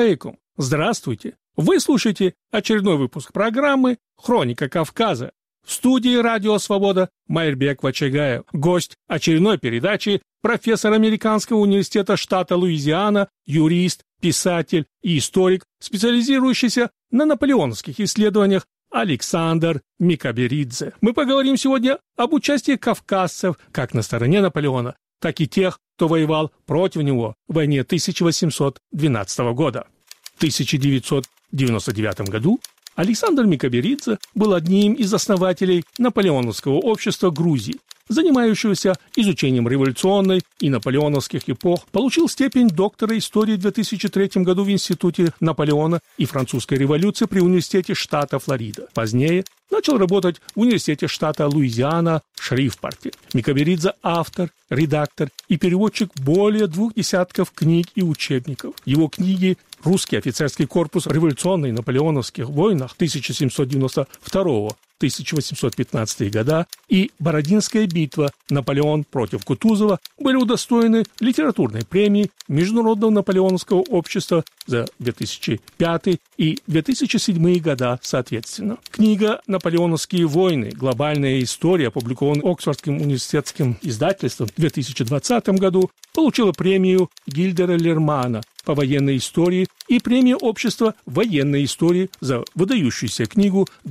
алейкум! Здравствуйте! Вы слушаете очередной выпуск программы «Хроника Кавказа». В студии «Радио Свобода» Майрбек Вачагаев. Гость очередной передачи – профессор Американского университета штата Луизиана, юрист, писатель и историк, специализирующийся на наполеоновских исследованиях Александр Микаберидзе. Мы поговорим сегодня об участии кавказцев как на стороне Наполеона, так и тех, кто воевал против него в войне 1812 года. В 1999 году Александр Микаберидзе был одним из основателей Наполеоновского общества Грузии, занимающегося изучением революционной и наполеоновских эпох, получил степень доктора истории в 2003 году в Институте Наполеона и французской революции при Университете штата Флорида. Позднее начал работать в Университете штата Луизиана Шрифпорте. Микаберидзе – автор, редактор и переводчик более 20 книг и учебников. Его книги «Русский офицерский корпус в революционных наполеоновских войнах 1792-1815 года» и «Бородинская битва. Наполеон против Кутузова» были удостоены литературной премии Международного наполеоновского общества за 2005 и 2007 года соответственно. Книга «Наполеоновские войны. Глобальная история», опубликованная Оксфордским университетским издательством в 2020 году, получила премию Гильдера Лермана по военной истории и премию Общества военной истории за выдающуюся книгу в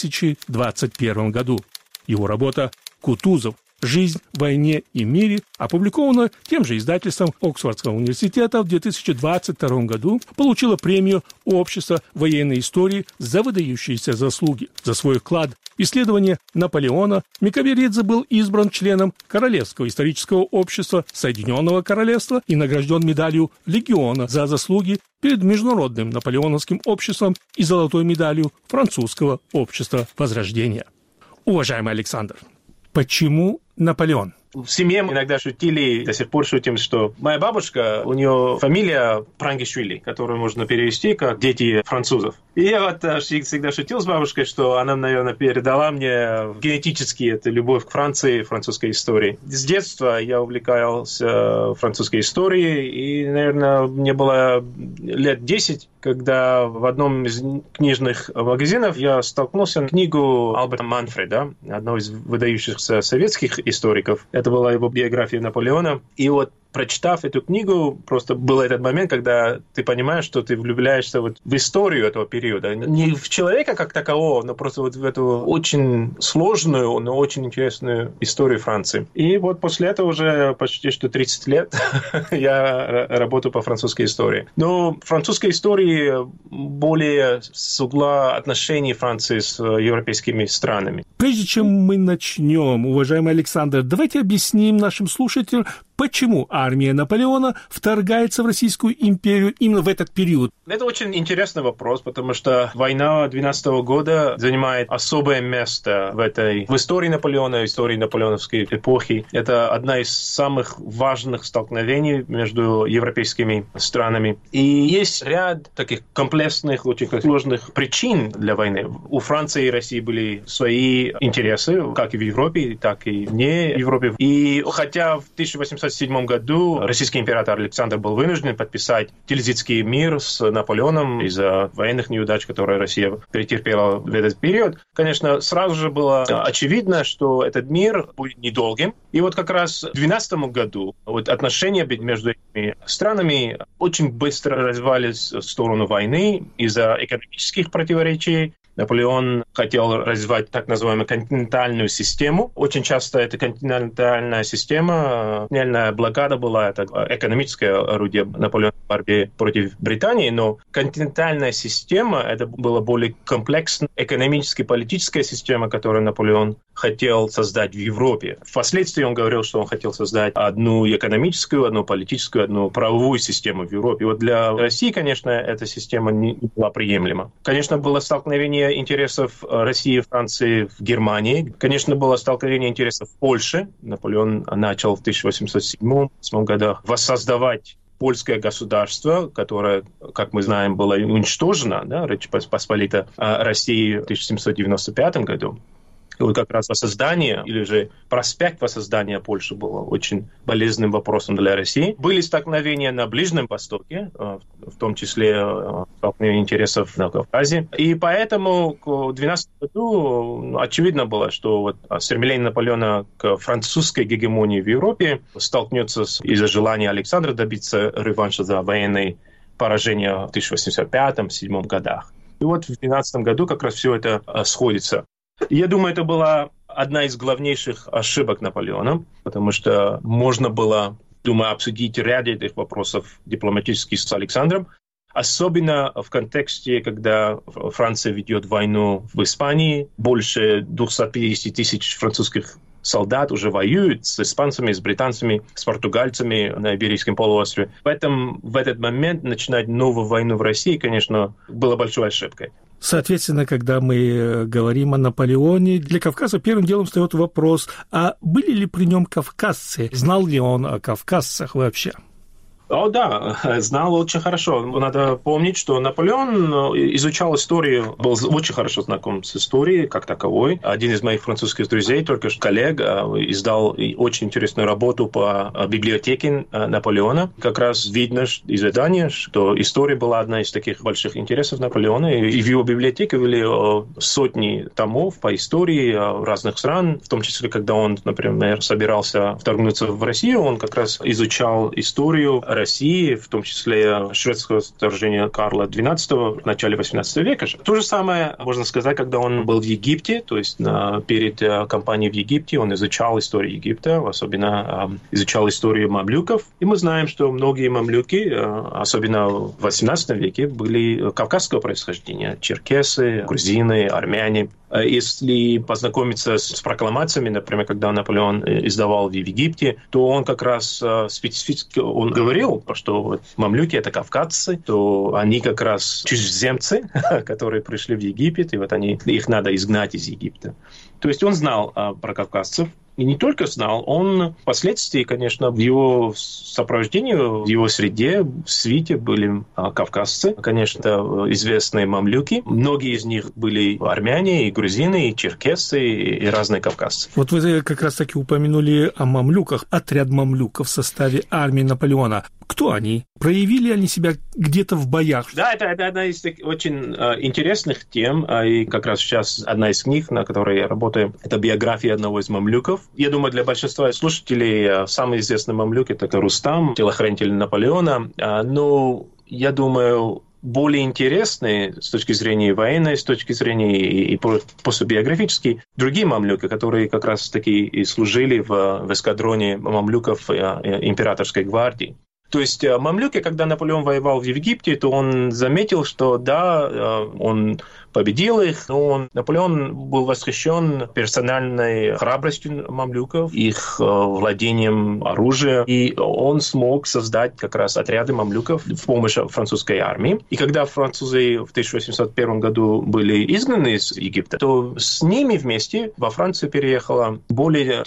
2021 году. Его работа «Кутузов. Жизнь в войне и мире», опубликована тем же издательством Оксфордского университета в 2022 году, получила премию Общества военной истории за выдающиеся заслуги. За свой вклад в исследование Наполеона Микаберидзе был избран членом Королевского исторического общества Соединенного Королевства и награжден медалью Легиона за заслуги перед Международным наполеоновским обществом и золотой медалью Французского общества Возрождения. Уважаемый Александр, почему Наполеон? В семье иногда шутили, до сих пор шутим, что моя бабушка, у нее фамилия Прангишвили, которую можно перевести как «дети французов». И я вот всегда шутил с бабушкой, что она, наверное, передала мне генетически эту любовь к Франции, французской истории. С детства я увлекался французской историей, и, наверное, мне было лет 10, когда в одном из книжных магазинов я столкнулся с книгу Альберта Манфреда, одного из выдающихся советских историков. Это была его биография Наполеона. И вот, прочитав эту книгу, просто был этот момент, когда ты понимаешь, что ты влюбляешься вот в историю этого периода. Не в человека как такового, но просто вот в эту очень сложную, но очень интересную историю Франции. И вот после этого уже почти что 30 лет я работаю по французской истории. Но французской истории более с угла отношений Франции с европейскими странами. Прежде чем мы начнем, уважаемый Александр, давайте объясним нашим слушателям, почему армия Наполеона вторгается в Российскую империю именно в этот период. Это очень интересный вопрос, потому что война 12 года занимает особое место в истории Наполеона, в истории наполеоновской эпохи. Это одна из самых важных столкновений между европейскими странами. И есть ряд таких комплексных, очень сложных причин для войны. У Франции и России были свои интересы, как и в Европе, так и вне Европы. И хотя в 1807 году российский император Александр был вынужден подписать Тильзитский мир с Наполеоном из-за военных неудач, которые Россия претерпела в этот период, конечно, сразу же было очевидно, что этот мир будет недолгим. И вот как раз в 12 году вот отношения между этими странами очень быстро развивались в сторону войны из-за экономических противоречий. Наполеон хотел развивать так называемую континентальную систему. Очень часто эта континентальная система, колониальная блокада была, это экономическое орудие Наполеона в борьбе против Британии, но континентальная система, это была более комплексная экономическая и политическая система, которую Наполеон хотел создать в Европе. Впоследствии он говорил, что он хотел создать одну экономическую, одну политическую, одну правовую систему в Европе. И вот для России, конечно, эта система не была приемлема. Конечно, было столкновение интересов России и Франции в Германии. Конечно, было столкновение интересов в Польше. Наполеон начал в 1807 годах воссоздавать польское государство, которое, как мы знаем, было уничтожено, да, Речь Посполита России в 1795 году. И вот как раз воссоздание, или же проспект воссоздания Польши было очень болезненным вопросом для России. Были столкновения на Ближнем Востоке, в том числе столкновения интересов на Кавказе. И поэтому в 2012 году очевидно было, что вот стремление Наполеона к французской гегемонии в Европе столкнется из-за желания Александра добиться реванша за военные поражения в 1805-1807 годах. И вот в 2012 году как раз все это сходится. Я думаю, это была одна из главнейших ошибок Наполеона, потому что можно было, думаю, обсудить ряд этих вопросов дипломатически с Александром, особенно в контексте, когда Франция ведет войну в Испании, больше 250 тысяч французских солдат уже воюют с испанцами, с британцами, с португальцами на Иберийском полуострове. Поэтому в этот момент начинать новую войну в России, конечно, было большой ошибкой. Соответственно, когда мы говорим о Наполеоне, для Кавказа первым делом встает вопрос, а были ли при нем кавказцы? Знал ли он о кавказцах вообще? О, да, знал очень хорошо. Надо помнить, что Наполеон изучал историю, был очень хорошо знаком с историей как таковой. Один из моих французских друзей, только что коллег, издал очень интересную работу по библиотеке Наполеона. Как раз видно из издания, что история была одна из таких больших интересов Наполеона. И в его библиотеке были сотни томов по истории разных стран, в том числе, когда он, например, собирался вторгнуться в Россию, он как раз изучал историю России, в том числе шведского вторжения Карла XII в начале XVIII века. То же самое можно сказать, когда он был в Египте, то есть перед кампанией в Египте он изучал историю Египта, особенно изучал историю мамлюков. И мы знаем, что многие мамлюки, особенно в XVIII веке, были кавказского происхождения. Черкесы, грузины, армяне. Если познакомиться с прокламациями, например, когда Наполеон издавал в Египте, то он как раз специфически он говорил, что вот мамлюки — это кавказцы, то они как раз чужеземцы, которые пришли в Египет, и вот их надо изгнать из Египта. То есть он знал про кавказцев. И не только знал, он впоследствии, конечно, в его сопровождении, в его среде, в свите были кавказцы, конечно, известные мамлюки. Многие из них были армяне, и грузины, и черкесы, и разные кавказцы. Вот вы как раз-таки упомянули о мамлюках, отряд мамлюков в составе армии Наполеона. Кто они? Проявили они себя где-то в боях? Да, это одна из очень интересных тем, и как раз сейчас одна из книг, на которой я работаю, это биография одного из мамлюков. Я думаю, для большинства слушателей самый известный мамлюк — это Рустам, телохранитель Наполеона. Но я думаю, более интересные с точки зрения военной, с точки зрения и пособиографической, другие мамлюки, которые как раз-таки и служили в эскадроне мамлюков императорской гвардии. То есть мамлюки, когда Наполеон воевал в Египте, то он заметил, что да, он победил их, но Наполеон был восхищен персональной храбростью мамлюков, их владением оружия, и он смог создать как раз отряды мамлюков в помощь французской армии. И когда французы в 1801 году были изгнаны из Египта, то с ними вместе во Францию переехало более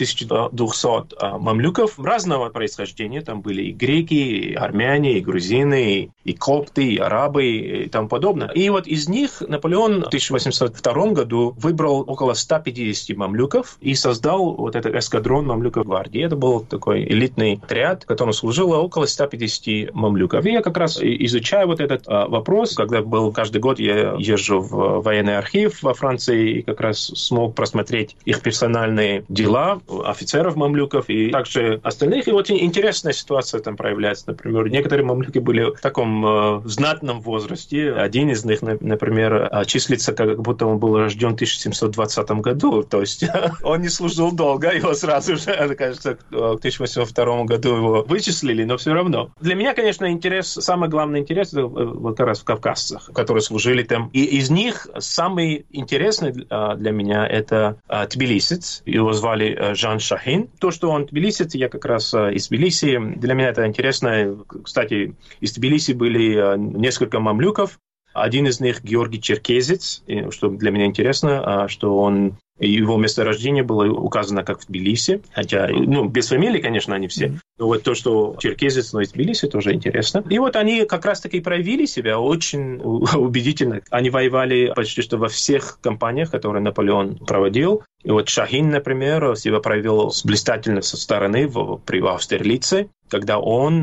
1200 мамлюков разного происхождения. Там были и греки, и армяне, и грузины, и копты, и арабы, и тому подобное. И вот из них Наполеон в 1802 году выбрал около 150 мамлюков и создал вот этот эскадрон мамлюков гвардии. Это был такой элитный отряд, в котором служило около 150 мамлюков. И я как раз изучаю вот этот вопрос. Когда был каждый год, я езжу в военный архив во Франции и как раз смог просмотреть их персональные дела, офицеров мамлюков и также остальных. И очень интересная ситуация там проявляется. Например, некоторые мамлюки были в таком знатном возрасте. Один из них, например, числится, как будто он был рожден в 1720 году. То есть он не служил долго, его сразу же, кажется, к 1802 году его вычислили, но все равно. Для меня, конечно, самый главный интерес вот как раз в кавказцах, которые служили там. И из них самый интересный для меня это тбилисец. Его звали Жан Шахин. То, что он тбилисец, я как раз из Тбилиси. Для меня это интересно. Кстати, из Тбилиси были несколько мамлюков. Один из них Георгий Черкезец, что для меня интересно, что его месторождение было указано как в Тбилиси, хотя, без фамилии, конечно, они все. Но вот то, что черкезец, но из Тбилиси, тоже интересно. И вот они как раз-таки проявили себя очень убедительно. Они воевали почти что во всех кампаниях, которые Наполеон проводил. И вот Шахин, например, себя проявил блистательно со стороны при Аустерлице, когда он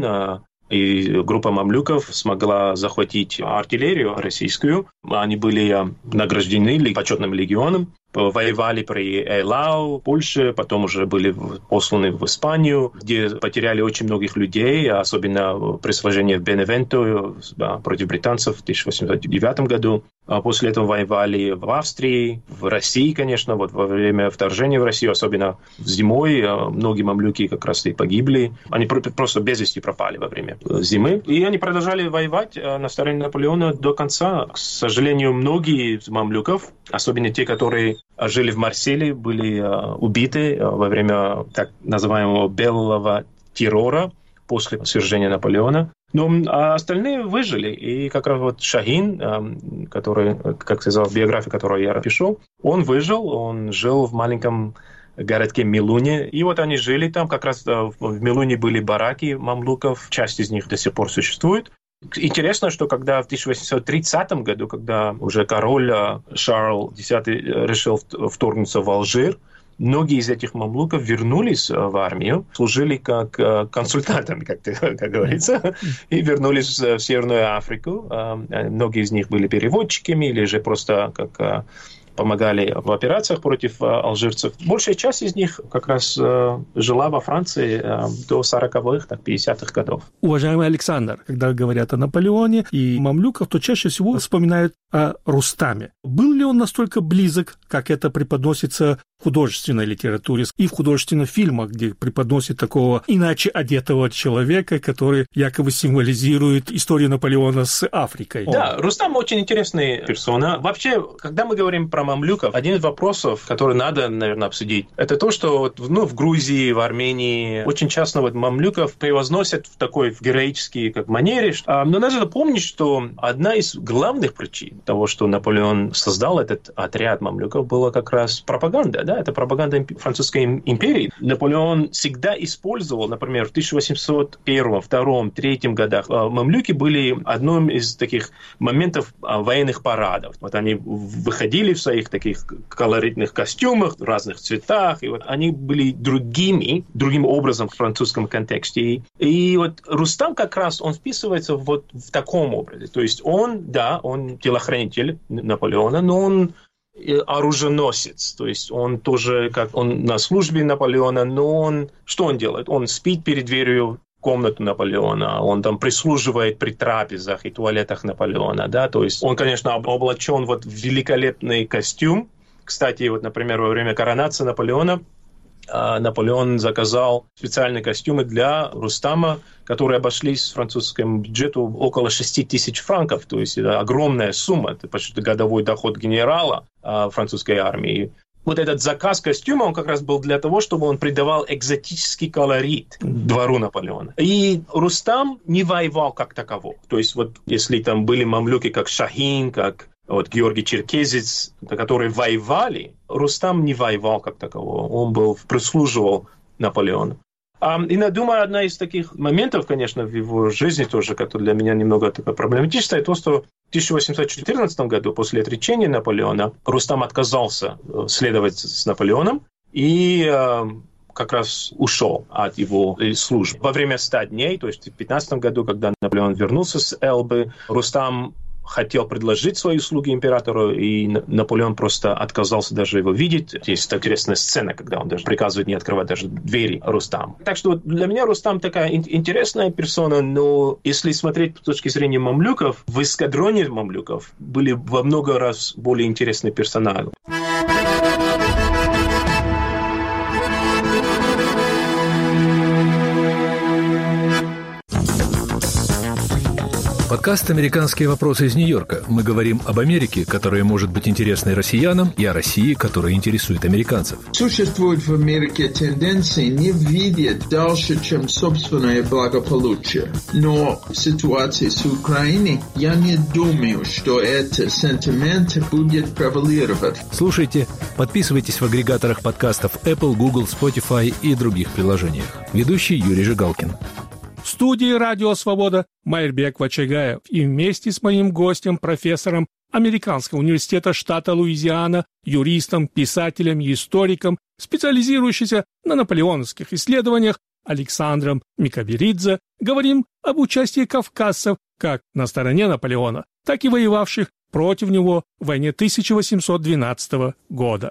и группа мамлюков смогла захватить артиллерию российскую. Они были награждены почетным легионом, воевали при Эйлау, Польше, потом уже были посланы в Испанию, где потеряли очень многих людей, особенно при сражении в Беневенто против британцев в 1809 году. А после этого воевали в Австрии, в России, конечно, вот во время вторжения в Россию, особенно зимой, многие мамлюки как раз и погибли. Они просто без вести пропали во время зимы. И они продолжали воевать на стороне Наполеона до конца. К сожалению, многие из мамлюков, особенно те, которые жили в Марселе, были убиты во время так называемого белого террора после свержения Наполеона. Но остальные выжили. И как раз вот Шахин, который, как сказал, в биографии, которую я пишу, он выжил, он жил в маленьком городке Милуне. И вот они жили там, как раз в Милуне были бараки мамлуков, часть из них до сих пор существует. Интересно, что когда в 1830 году, когда уже король Шарл X решил вторгнуться в Алжир, многие из этих мамлуков вернулись в армию, служили как консультантами, как говорится, и вернулись в Северную Африку. Многие из них были переводчиками или же просто как помогали в операциях против алжирцев. Большая часть из них как раз жила во Франции до 40-х, 50-х годов. Уважаемый Александр, когда говорят о Наполеоне и мамлюках, то чаще всего вспоминают о Рустаме. Был ли он настолько близок, как это преподносится в художественной литературе и в художественных фильмах, где преподносит такого иначе одетого человека, который якобы символизирует историю Наполеона с Африкой? Да, Рустам очень интересная персона. Вообще, когда мы говорим про мамлюков, один из вопросов, который надо, наверное, обсудить, это то, что в Грузии, в Армении очень часто мамлюков превозносят в такой героической манере. Но надо помнить, что одна из главных причин того, что Наполеон создал этот отряд мамлюков, была как раз пропаганда. Да? Это пропаганда французской империи. Наполеон всегда использовал, например, в 1801, 1802, 1803 годах мамлюки были одним из таких моментов военных парадов. Вот они выходили в своих таких колоритных костюмах, в разных цветах, и вот они были другим образом в французском контексте. И вот Рустам как раз, он вписывается вот в таком образе. То есть он телохранитель Наполеона, но он оруженосец, то есть он тоже, он на службе Наполеона, но что он делает? Он спит перед дверью комнату Наполеона, он там прислуживает при трапезах и туалетах Наполеона, да, то есть он, конечно, облачен в великолепный костюм. Кстати, вот, например, во время коронации Наполеона Наполеон заказал специальные костюмы для Рустама, которые обошлись французскому бюджету около 6 тысяч франков. То есть это огромная сумма, это почти годовой доход генерала французской армии. Вот этот заказ костюма, он как раз был для того, чтобы он придавал экзотический колорит двору Наполеона. И Рустам не воевал как таково. То есть вот если там были мамлюки, как Шахин, как Георгий Черкезец, которые воевали, Рустам не воевал как таково. Он прислуживал Наполеону. И, думаю, одна из таких моментов, конечно, в его жизни тоже, который для меня немного проблематичный, то, что в 1814 году, после отречения Наполеона, Рустам отказался следовать с Наполеоном и как раз ушел от его службы. Во время 100 дней, то есть в 15 году, когда Наполеон вернулся с Эльбы, Рустам хотел предложить свои услуги императору, и Наполеон просто отказался даже его видеть. Есть интересная сцена, когда он даже приказывает не открывать даже двери Рустаму. Так что для меня Рустам такая интересная персона, но если смотреть с точки зрения мамлюков, в эскадроне мамлюков были во много раз более интересные персонажи. подкаст «Американские вопросы» из Нью-Йорка. Мы говорим об Америке, которая может быть интересной россиянам, и о России, которая интересует американцев. Существует в Америке тенденции не видеть дальше, чем собственное благополучие. Но в ситуации с Украиной я не думаю, что этот сентимент будет превалировать. Слушайте, подписывайтесь в агрегаторах подкастов Apple, Google, Spotify и других приложениях. Ведущий Юрий Жигалкин. В студии «Радио Свобода» Майрбек Вачагаев и вместе с моим гостем, профессором Американского университета штата Луизиана, юристом, писателем и историком, специализирующимся на наполеоновских исследованиях Александром Микаберидзе, говорим об участии кавказцев как на стороне Наполеона, так и воевавших против него в войне 1812 года.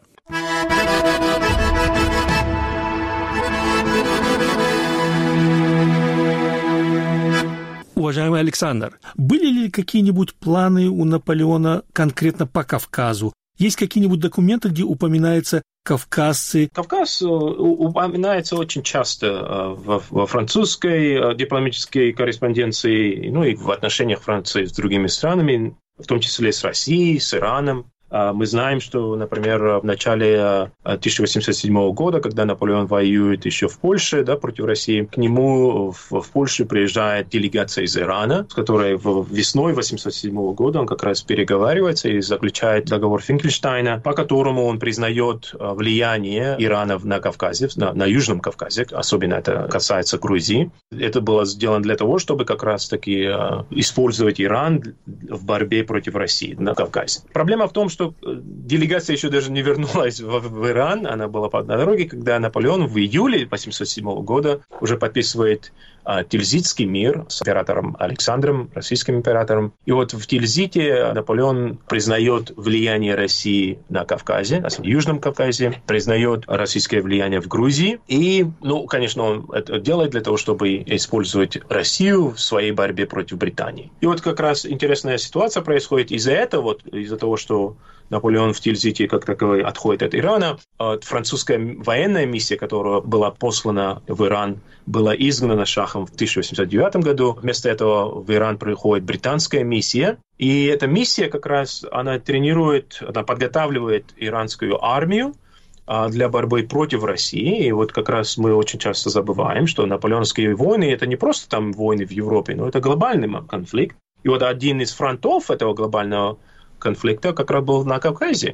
Уважаемый Александр, были ли какие-нибудь планы у Наполеона конкретно по Кавказу? Есть какие-нибудь документы, где упоминаются кавказцы? Кавказ упоминается очень часто во французской дипломатической корреспонденции, ну и в отношениях Франции с другими странами, в том числе с Россией, с Ираном. Мы знаем, что, например, в начале 1807 года, когда Наполеон воюет еще в Польше, против России, к нему в Польшу приезжает делегация из Ирана, с которой весной 1807 года он как раз переговаривается и заключает договор Финкельштейна, по которому он признает влияние Ирана на Кавказе, на Южном Кавказе, особенно это касается Грузии. Это было сделано для того, чтобы как раз-таки использовать Иран в борьбе против России на Кавказе. Проблема в том, что делегация еще даже не вернулась в Иран, она была по дороге, когда Наполеон в июле 1807 года уже подписывает Тильзитский мир с императором Александром, российским императором. И вот в Тильзите Наполеон признает влияние России на Кавказе, на Южном Кавказе, признает российское влияние в Грузии. И, конечно, он это делает для того, чтобы использовать Россию в своей борьбе против Британии. И вот как раз интересная ситуация происходит из-за этого, из-за того, что Наполеон в Тильзите как таковой отходит от Ирана. Французская военная миссия, которая была послана в Иран, была изгнана шахом в 1809 году. Вместо этого в Иран приходит британская миссия. И эта миссия как раз, она подготавливает иранскую армию для борьбы против России. И вот как раз мы очень часто забываем, что наполеоновские войны — это не просто там войны в Европе, но это глобальный конфликт. И вот один из фронтов этого глобального конфликта как раз был на Кавказе в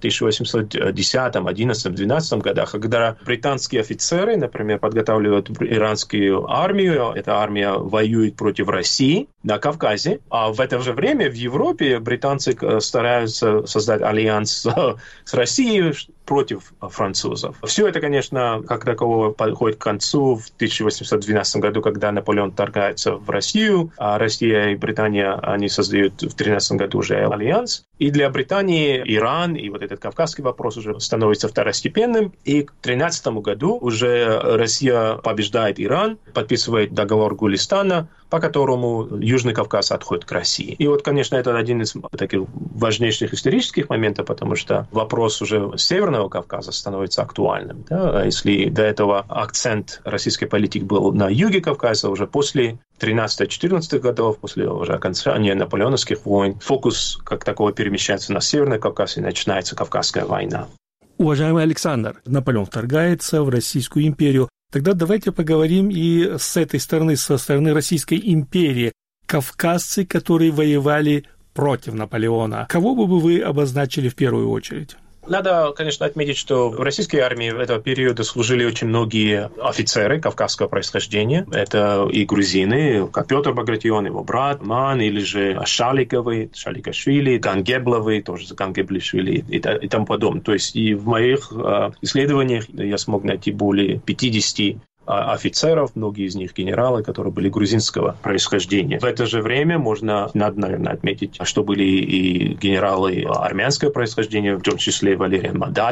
1810, 11, 12 годах, когда британские офицеры, например, подготавливают иранскую армию, эта армия воюет против России на Кавказе, а в это же время в Европе британцы стараются создать альянс с Россией против французов. Все это, конечно, как таково подходит к концу в 1812 году, когда Наполеон вторгается в Россию, а Россия и Британия, они создают в 13 году уже альянс. И для Британии Иран и вот этот кавказский вопрос уже становится второстепенным. И к 13 году уже Россия побеждает Иран, подписывает договор Гулистана, по которому Южный Кавказ отходит к России. И вот, конечно, это один из таких важнейших исторических моментов, потому что вопрос уже Северного Кавказа становится актуальным. Да? Если до этого акцент российской политики был на юге Кавказа, уже после 13-14 годов, после уже окончания наполеоновских войн, фокус как такого перемещается на Северный Кавказ, и начинается Кавказская война. Уважаемый Александр, Наполеон вторгается в Российскую империю. Тогда давайте поговорим и с этой стороны, со стороны Российской империи. Кавказцы, которые воевали против Наполеона. Кого бы вы обозначили в первую очередь? Надо, конечно, отметить, что в российской армии этого периода служили очень многие офицеры кавказского происхождения. Это и грузины, как Петр Багратион, его брат, Ман, или же Шаликашвили, Гангебловы, тоже Гангеблишвили и тому подобное. То есть и в моих исследованиях я смог найти более 50 офицеров, многие из них генералы, которые были грузинского происхождения. В это же время надо, наверное, отметить, что были и генералы армянского происхождения, в том числе Валериан Мадатов,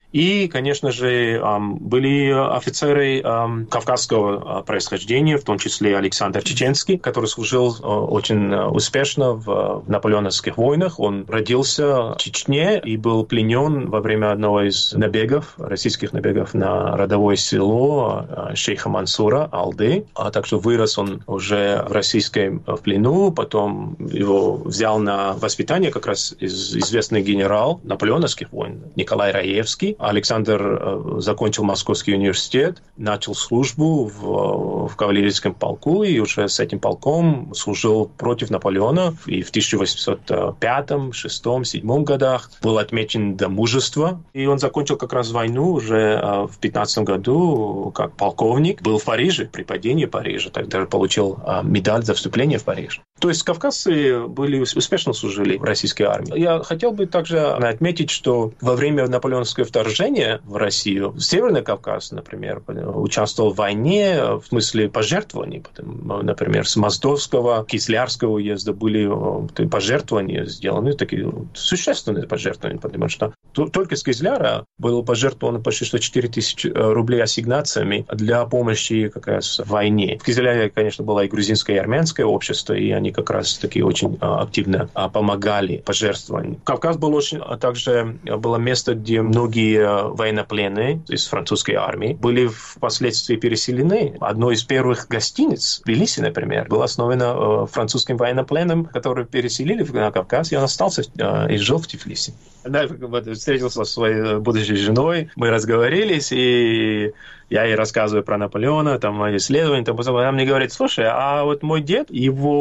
И, конечно же, были офицеры кавказского происхождения, в том числе Александр Чеченский, который служил очень успешно в наполеоновских войнах. Он родился в Чечне и был пленен во время одного из набегов, российских набегов на родовое село шейха Мансура, Алды. Так что вырос он уже в российском плену, потом его взял на воспитание как раз известный генерал наполеоновских войн Николай Раевский. Александр закончил Московский университет, начал службу в кавалерийском полку и уже с этим полком служил против Наполеона. И в 1805, 1806, 1807 годах был отмечен до мужества. И он закончил как раз войну уже в 15 году как полковник. Был в Париже, при падении Парижа. Тогда получил медаль за вступление в Париж. То есть кавказцы успешно служили в российской армии. Я хотел бы также отметить, что во время наполеоновского вторжения в Россию Северный Кавказ, например, участвовал в войне в смысле пожертвований. Например, с Моздовского, Кислярского уезда были пожертвования сделаны, такие существенные пожертвования, потому что только с Кизляра было пожертвовано почти 4 тысячи рублей ассигнациями для помощи как раз в войне. В Кизляре, конечно, было и грузинское, и армянское общество, и они как раз таки очень активно помогали пожертвованиям. Кавказ был также было место, где многие военнопленные из французской армии были впоследствии переселены. Одно из первых гостиниц в Тбилиси, например, было основано французским военнопленным, который переселили на Кавказ, и он остался и жил в Тбилиси. Встретился со своей будущей женой, мы разговорились, и я ей рассказываю про Наполеона, там, мои исследования, она мне говорит: слушай, а вот мой дед,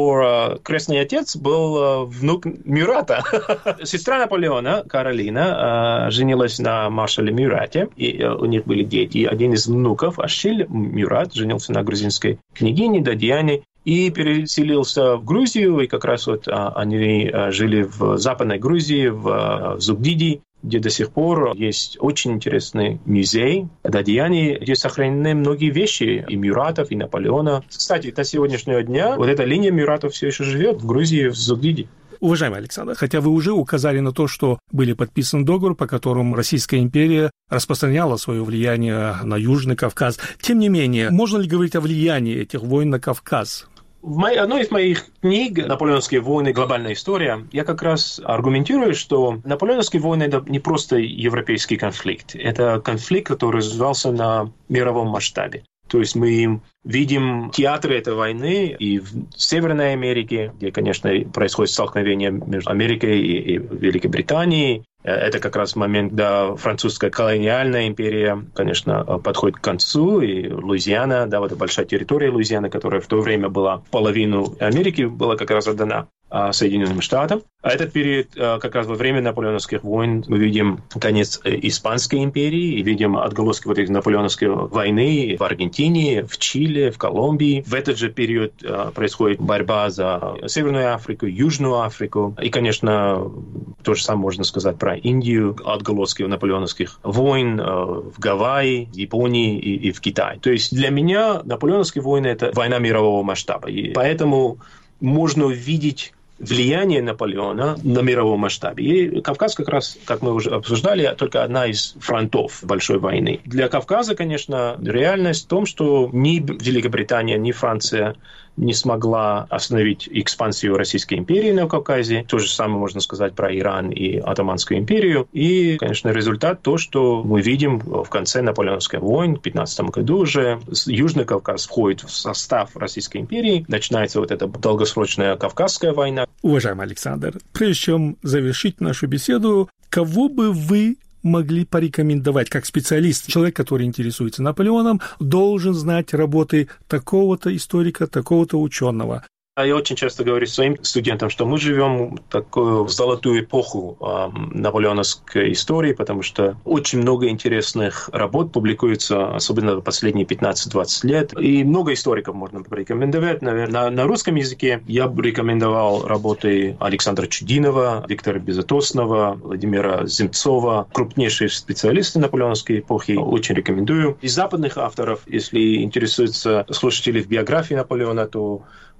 его крестный отец был внук Мюрата. Сестра Наполеона, Каролина, женилась на маршале Мюрате, и у них были дети. И один из внуков, Ашиль Мюрат, женился на грузинской княгине Дадьяне, и переселился в Грузию, и как раз вот они жили в Западной Грузии, в Зугдиди, где до сих пор есть очень интересный музей Дадьяни, где сохранены многие вещи и Мюратов, и Наполеона. Кстати, до сегодняшнего дня вот эта линия Мюратов все еще живет в Грузии, в Зугдиди. Уважаемый Александр, хотя вы уже указали на то, что были подписан договор, по которому Российская империя распространяла свое влияние на Южный Кавказ, тем не менее, можно ли говорить о влиянии этих войн на Кавказ? В одной из моих книг «Наполеоновские войны. Глобальная история» я как раз аргументирую, что наполеоновские войны – это не просто европейский конфликт. Это конфликт, который развивался на мировом масштабе. То есть мы видим театры этой войны и в Северной Америке, где, конечно, происходит столкновение между Америкой и Великобританией. Это как раз момент, когда французская колониальная империя, конечно, подходит к концу, и Луизиана, да, вот эта большая территория Луизианы, которая в то время была половину Америки, была как раз отдана Соединенным Штатам. А этот период, как раз во время наполеоновских войн, мы видим конец Испанской империи, и видим отголоски вот этих наполеоновской войны в Аргентине, в Чили, в Колумбии. В этот же период происходит борьба за Северную Африку, Южную Африку. И, конечно, то же самое можно сказать про Индию, отголоски наполеоновских войн в Гавайи, в Японии и в Китае. То есть для меня наполеоновские войны – это война мирового масштаба. И поэтому можно увидеть влияние Наполеона на мировом масштабе. И Кавказ как раз, как мы уже обсуждали, только одна из фронтов большой войны. Для Кавказа, конечно, реальность в том, что ни Великобритания, ни Франция не смогла остановить экспансию Российской империи на Кавказе. То же самое можно сказать про Иран и Отtomанскую империю. И, конечно, результат то, что мы видим в конце наполеоновских войн, в 15 году уже, Южный Кавказ входит в состав Российской империи, начинается вот эта долгосрочная Кавказская война. Уважаемый Александр, прежде чем завершить нашу беседу, кого бы вы могли порекомендовать как специалист, человек, который интересуется Наполеоном, должен знать работы такого-то историка, такого-то ученого? Я очень часто говорю своим студентам, что мы живем в такую золотую эпоху наполеоновской истории, потому что очень много интересных работ публикуется, особенно в последние 15-20 лет. И много историков можно порекомендовать. Наверное, на русском языке я бы рекомендовал работы Александра Чудинова, Виктора Безотосного, Владимира Земцова, крупнейшие специалисты наполеоновской эпохи. Очень рекомендую. Из западных авторов, если интересуются слушатели в биографии Наполеона, то Майкл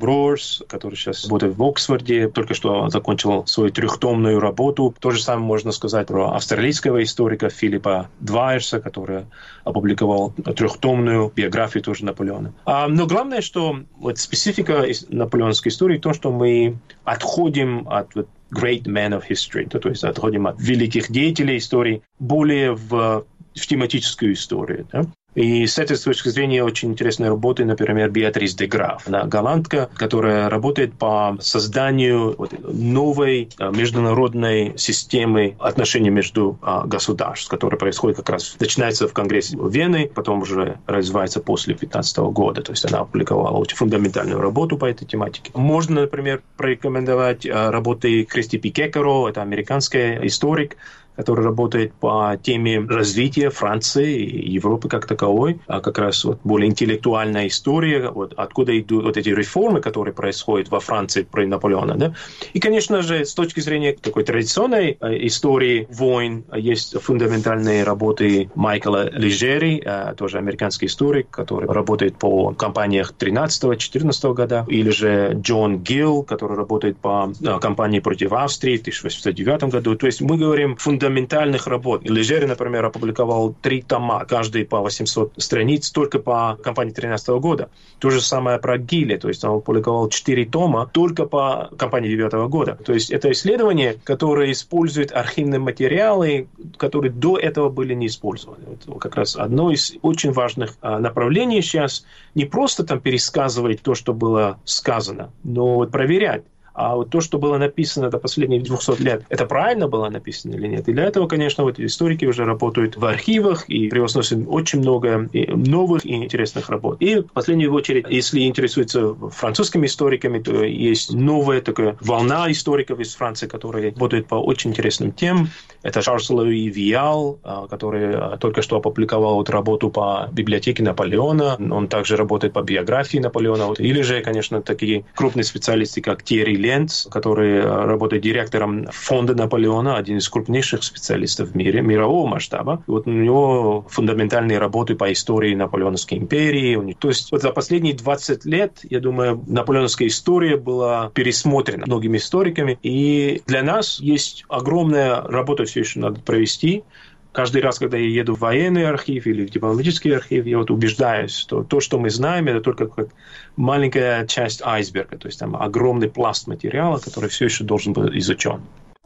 Броерс, который сейчас работает в Оксфорде, только что закончил свою 3-томную работу. То же самое можно сказать про австралийского историка Филиппа Двайерса, который опубликовал 3-томную биографию тоже Наполеона. Но главное, что вот специфика наполеоновской истории, то, что мы отходим от great men of history, то есть отходим от великих деятелей истории более в тематическую историю. Да? И с этой точки зрения очень интересная работа, например, Беатрис де Граф. Она голландка, которая работает по созданию новой международной системы отношений между государствами, которая происходит как раз, начинается в Конгрессе Вены, потом уже развивается после 2015 года. То есть она опубликовала очень фундаментальную работу по этой тематике. Можно, например, порекомендовать работы Кристи Пикекеро, это американский историк, который работает по теме развития Франции и Европы как таковой, как раз более интеллектуальная история, откуда идут эти реформы, которые происходят во Франции при Наполеоне. Да? И, конечно же, с точки зрения такой традиционной истории войн, есть фундаментальные работы Майкла Лежери, тоже американский историк, который работает по кампаниях 13-14 года, или же Джон Гилл, который работает по кампании против Австрии в 1809 году. То есть мы говорим фундаментальных работ. Лежери, например, опубликовал 3 тома, каждый по 800 страниц, только по кампании 13 года. То же самое про Гилля, то есть он опубликовал 4 тома только по кампании 9 года. То есть это исследование, которое использует архивные материалы, которые до этого были не использованы. Это как раз одно из очень важных направлений сейчас. Не просто там пересказывать то, что было сказано, но проверять. А вот то, что было написано до последних 200 лет, это правильно было написано или нет? И для этого, конечно, историки уже работают в архивах и превозносят очень много новых и интересных работ. И в последнюю очередь, если интересуются французскими историками, то есть новая такая волна историков из Франции, которые работают по очень интересным темам. Это Шарль Луи Виал, который только что опубликовал работу по библиотеке Наполеона. Он также работает по биографии Наполеона. Или же, конечно, такие крупные специалисты, как Тьерри Ленц, который работает директором фонда Наполеона, один из крупнейших специалистов в мире, мирового масштаба. Вот у него фундаментальные работы по истории Наполеоновской империи. То есть за последние 20 лет, я думаю, наполеоновская история была пересмотрена многими историками. И для нас есть огромная работа, все еще надо провести. Каждый раз, когда я еду в военный архив или в дипломатический архив, я убеждаюсь, что то, что мы знаем, это только маленькая часть айсберга. То есть там огромный пласт материала, который все еще должен быть изучен.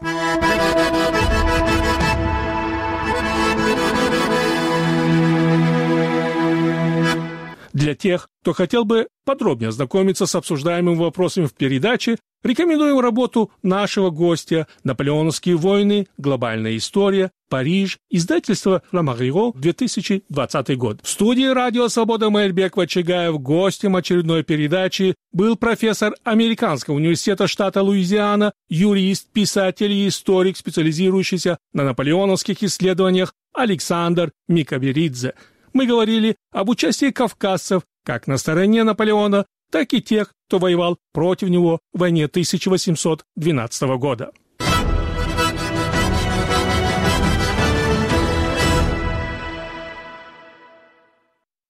Для тех, кто хотел бы подробнее ознакомиться с обсуждаемыми вопросами в передаче, рекомендуем работу нашего гостя «Наполеоновские войны. Глобальная история. Париж. Издательство Фламарио. 2020 год». В студии «Радио Свобода» Мейрбек Вачигаев гостем очередной передачи был профессор Американского университета штата Луизиана, юрист, писатель и историк, специализирующийся на наполеоновских исследованиях Александр Микаберидзе. Мы говорили об участии кавказцев как на стороне Наполеона, так и тех, кто воевал против него в войне 1812 года.